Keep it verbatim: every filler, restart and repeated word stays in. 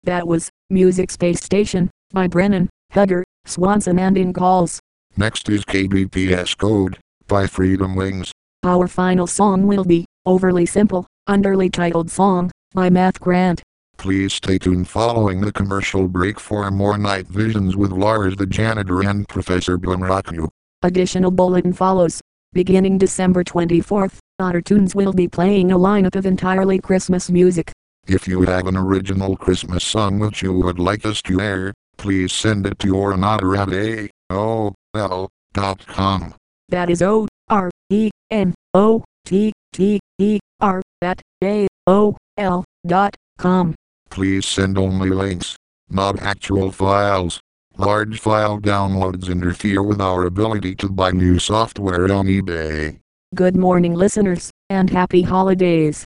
That was Music Space Station by Brennan, Hugger, Swanson and Ingalls. Next is K B P S Code by Freedom Wings. Our final song will be Overly Simple, underly titled song by Matt Grant. Please stay tuned following the commercial break for more Night Visions with Lars the Janitor and Professor Blumraku. Additional bulletin follows. Beginning December twenty-fourth, Otter Tunes will be playing a lineup of entirely Christmas music. If you have an original Christmas song which you would like us to air, please send it to Otter at A O L dot com. That is O R E N O T T E R at A O L dot com. Please send only links, not actual files. Large file downloads interfere with our ability to buy new software on eBay. Good morning, listeners, and happy holidays.